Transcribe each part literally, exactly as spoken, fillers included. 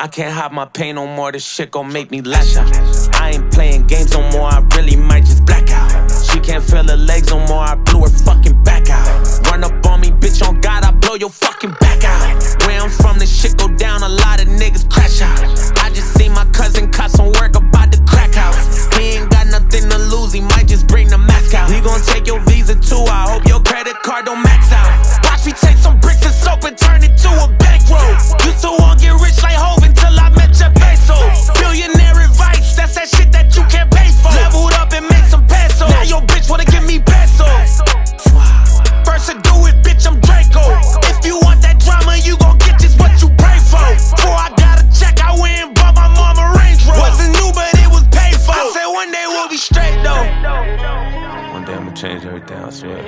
I can't hide my pain no more, this shit gon' make me lash out. I ain't playing games no more, I really might just black out. She can't feel her legs no more, I blew her fucking back out. Run up on me, bitch, on God, I blow your fucking back out. Where I'm from, this shit go down, a lot of niggas crash out. I just seen my cousin caught some work about the crack house. He ain't got nothing to lose, he might just bring the mask out. We gon' take your visa too, I hope your credit card don't max out. Watch me take some bricks of soap and turn it to a bankroll. Used to want get rich like Hov until I met Jeff Bezos. Billionaire advice, that's that shit that you can't pay for. Leveled up and make some pesos. Now your bitch wanna give me pesos. First to do it, bitch, I'm Draco. If you want that drama, you gon' get just what you pray for. Before I got a check, I went and bought my mama Range Rover. Wasn't new, but it was paid for. I said one day we'll be straight though. One day I'ma change everything, I swear.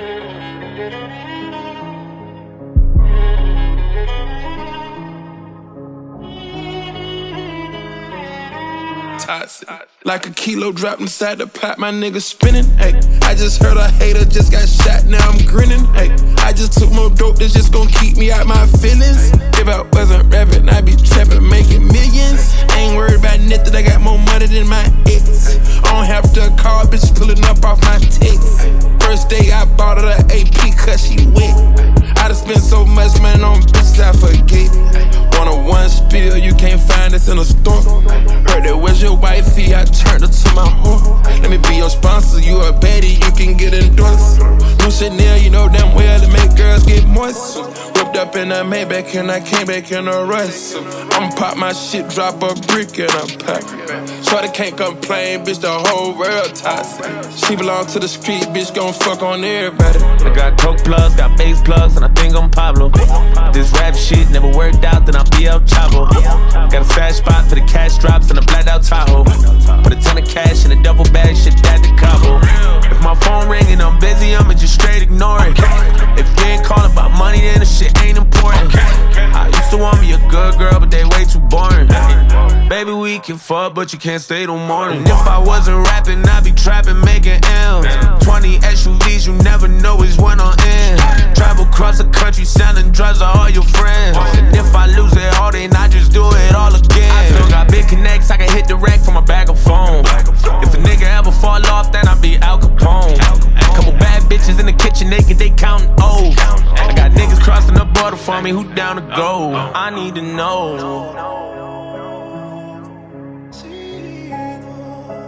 Like a kilo dropped inside the pot, my nigga spinning. Ay, I just heard a hater just got shot, now I'm grinning. Ay, I just took more dope that's just gon' keep me out my feelings. If I wasn't rapping, I'd be trapping, making millions. Ain't worried about nothing, I got more money than my ex. I don't have to call, bitch pulling up off my text. First day I bought her the A P cause she wet. I done spent so much money on bitches I forget. One on one spill, you can't find this in a store. Heard that was your wifey, I turned her to my whore. Let me be your sponsor, you a baddie, you can get endorsed. New Chanel, you know damn well to make girls get moist. Whipped up in a Maybach and I came back in a rush. I'ma pop my shit, drop a brick in a pack. Shorty can't complain, bitch, the whole world toxic. She belong to the street, bitch, gon' fuck on everybody. I got coke plugs, got bass plugs, and I think I'm Pablo. This rap shit never worked out, then I'll be El Chavo. Got a stash spot for the cash drops and a blacked out Tahoe. Put a ton of cash in a double bag, shit that to Cabo. If my phone ring and I'm busy, I'ma just straight ignore it. If you ain't calling about money, then the shit ain't important. I used to want me a good girl, but they way too boring. Baby, we can fuck, but you can't stay till morning. If I wasn't rapping, I'd be trapping, making M's. Twenty S U Vs, you never know which one on end. Travel across the country, selling drugs to all your friends. And if I lose it all, then I just do it all again. I still got big connects, I can hit the rack from a bag of phone. If a nigga ever fall off, then I be Al Capone. Couple bad bitches in the kitchen, naked, they counting O's. I got niggas crossing the border for me, who down to go? I need to know.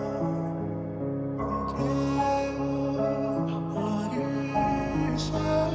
Sorry.